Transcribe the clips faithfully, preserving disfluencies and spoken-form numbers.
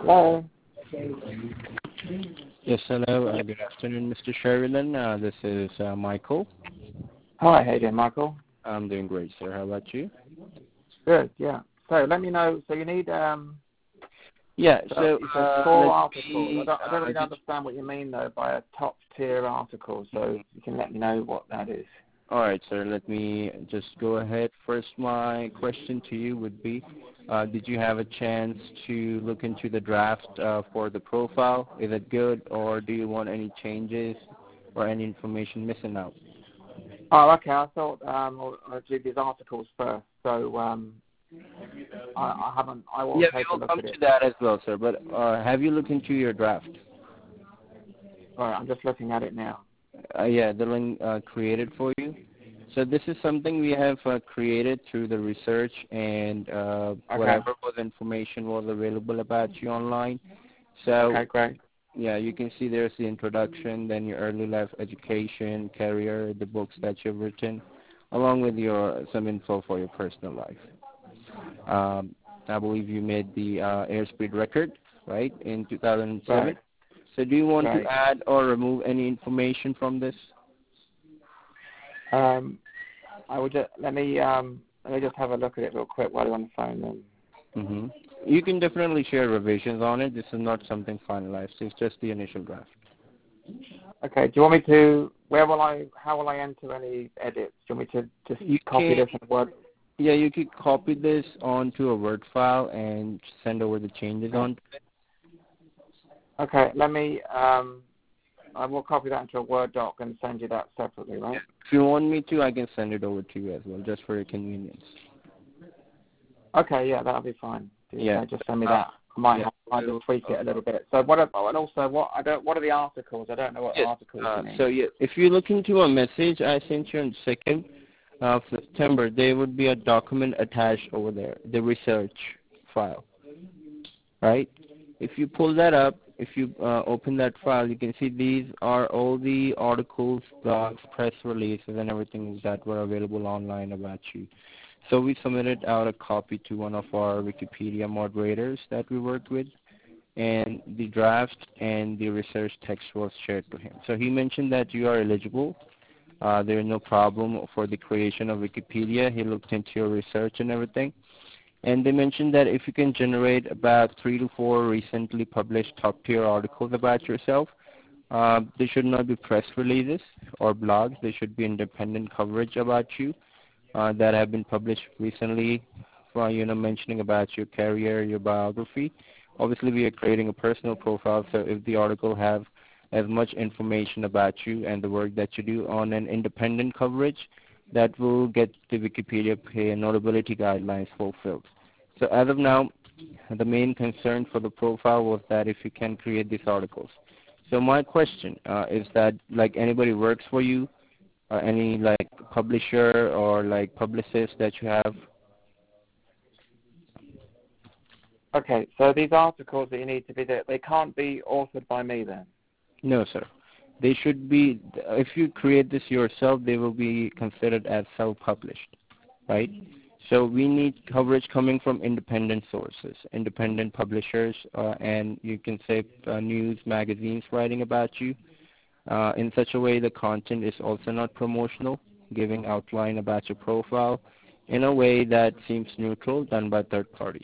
Hello. Yes, hello. Uh, good afternoon, Mister Sheridan. Uh, this is uh, Michael. Hi, how you doing, Michael? I'm doing great, sir. How about you? Good, yeah. So let me know. So you need um. Yeah. So So you said uh, four let articles. me, I don't, I don't uh, really just, understand what you mean though by a top tier article. So you can let me know what that is. all right, sir. Let me just go ahead. First, my question to you would be: uh, did you have a chance to look into the draft uh, for the profile? Is it good, or do you want any changes or any information missing out? Oh, okay. I thought um I'll, I'll do these articles first. So um I, I haven't. I will Yeah, we take a will look come at it. to that as well, sir. But uh, have you looked into your draft? All right, I'm just looking at it now. Uh, yeah, the link uh, created for you. So this is something we have uh, created through the research and uh, Okay. whatever was information was available about you online. So Okay, great. yeah, you can see there's the introduction, then your early life education, career, the books that you've written, along with your some info for your personal life. Um, I believe you made the uh, airspeed record, right, in two thousand seven. Right. So do you want Right. to add or remove any information from this? Um, I would just let me um let me just have a look at it real quick while you're on the phone. Then. Mm-hmm. You can definitely share revisions on it. This is not something finalized. It's just the initial draft. Okay. Do you want me to? Where will I? How will I enter any edits? Do you want me to just You copy can, this in Word? yeah, you could copy this onto a Word file and send over the changes Okay. on. Okay. Let me. Um, I will copy that into a Word doc and send you that separately, right? If you want me to, I can send it over to you as well, just for your convenience. Okay. Yeah, that'll be fine. Just, Yeah. uh, just send me Uh, that. I might yeah. have, I might So, just tweak it a little bit. So what? Are, and also, what I don't. What are the articles? I don't know what yes. articles Uh, you mean. so yeah, if you look into a message I sent you on second of September, there would be a document attached over there, the research file, right? If you pull that up, if you uh, open that file, you can see these are all the articles, blogs, press releases, and everything that were available online about you. So we submitted out a copy to one of our Wikipedia moderators that we worked with, and the draft and the research text was shared to him. So he mentioned that you are eligible. Uh, there is no problem for the creation of Wikipedia. He looked into your research and everything. And they mentioned that if you can generate about three to four recently published top-tier articles about yourself, uh, they should not be press releases or blogs. They should be independent coverage about you uh, that have been published recently, for, you know, mentioning about your career, your biography. Obviously, we are creating a personal profile, so if the article have as much information about you and the work that you do on an independent coverage, that will get the Wikipedia pay and notability guidelines fulfilled. So as of now, the main concern for the profile was that if you can create these articles. So my question uh, is that, like, anybody works for you, or any like publisher or like publicist that you have? Okay. So these articles that you need to be there, they can't be authored by me then. No, sir. They should be, if you create this yourself, they will be considered as self-published, right? So we need coverage coming from independent sources, independent publishers, uh, and you can say uh, news, magazines writing about you. Uh, in such a way, the content is also not promotional, giving outline about your profile in a way that seems neutral, done by third parties.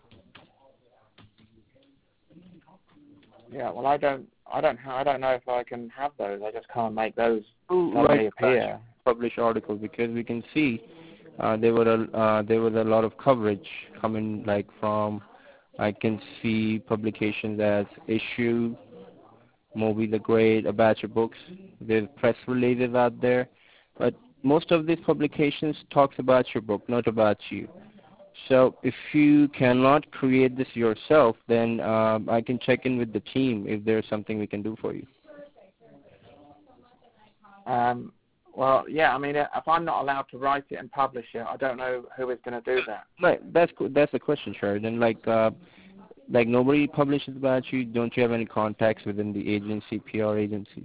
Yeah. Well, I don't. I don't. Ha- I don't know if I can have those. I just can't make those To suddenly write appear. publish articles, because we can see uh, there were a, uh, there was a lot of coverage coming, like from, I can see publications as Issue, Moby the Great, a batch of books. There's press releases out there, but most of these publications talks about your book, not about you. So if you cannot create this yourself, then um, I can check in with the team if there's something we can do for you. Um. Well, yeah. I mean, if I'm not allowed to write it and publish it, I don't know who is going to do that. Right, that's co- that's the question, Sheridan. Like, uh, like nobody publishes about you. Don't you have any contacts within the agency, P R agencies?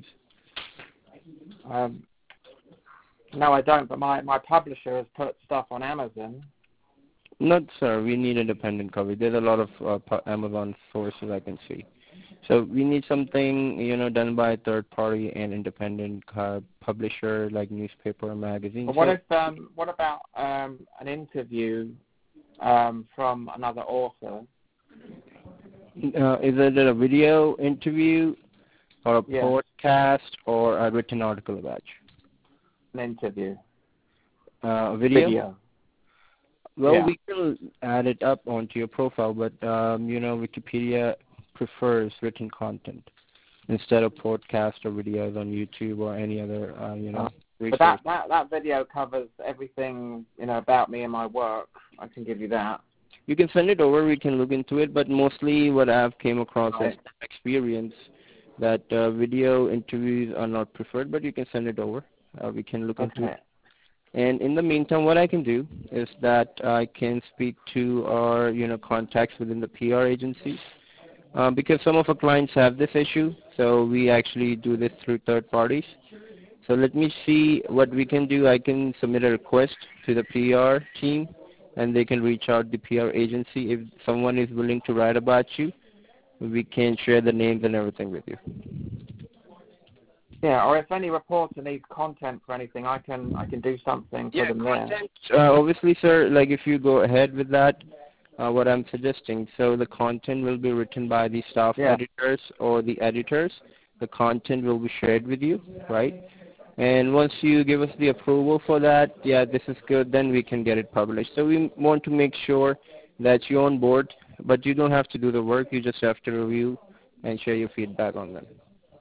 Um. No, I don't. But my my publisher has put stuff on Amazon. Not, sir. We need independent coverage. There's a lot of uh, pu- Amazon sources I can see. So we need something, you know, done by a third party and independent uh, publisher like newspaper or magazine. But what So, if um, what about um, an interview um, from another author? uh, is it a video interview or a Yeah, podcast or a written article about an interview. you? Uh, video? Video. Well, Yeah. we can add it up onto your profile, but, um, you know, Wikipedia prefers written content instead of podcast or videos on YouTube or any other, uh, you know, Uh, resource. but that, that, that video covers everything, you know, about me and my work. I can give you that. You can send it over. We can look into it. But mostly what I've came across Right. is experience that uh, video interviews are not preferred, but you can send it over. Uh, we can look into Okay. it. And in the meantime, what I can do is that I can speak to our, you know, contacts within the P R agencies. Uh, because some of our clients have this issue, so we actually do this through third parties. So let me see what we can do. I can submit a request to the P R team, and they can reach out to the P R agency. If someone is willing to write about you, we can share the names and everything with you. Yeah, or if any reporter needs content for anything, I can I can do something for Yeah, them there. content. Uh, obviously, sir, like if you go ahead with that, uh, what I'm suggesting, so the content will be written by the staff Yeah. editors or the editors. The content will be shared with you, right? And once you give us the approval for that, yeah, this is good, then we can get it published. So we want to make sure that you're on board, but you don't have to do the work. You just have to review and share your feedback on them.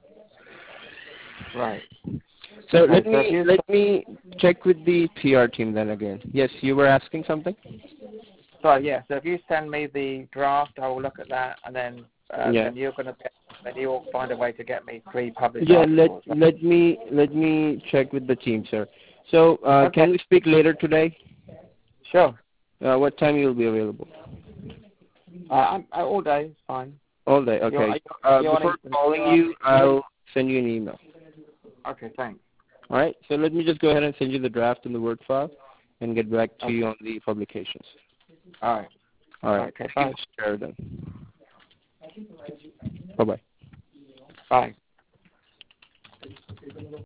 Right. So Okay, let so if me you let me check with the P R team then again. Yes, you were asking something? so yeah, so if you send me the draft, I will look at that, and then uh, Yeah. then you're gonna get, then you'll find a way to get me three published Yeah, let articles. let me let me check with the team, sir. So uh, Okay. can we speak later today? Sure. Uh, what time you'll be available? Uh, I'm, uh, all day is fine. All day. You're, Okay. you're, Uh, you're on before Eastern- calling you're on- you, I'll send you an email. Okay, thanks. All right. So let me just go ahead and send you the draft in the Word file, and get back to Okay. you on the publications. All right. All right. Okay, Thank you, bye. Mister Sheridan. Bye bye. Bye.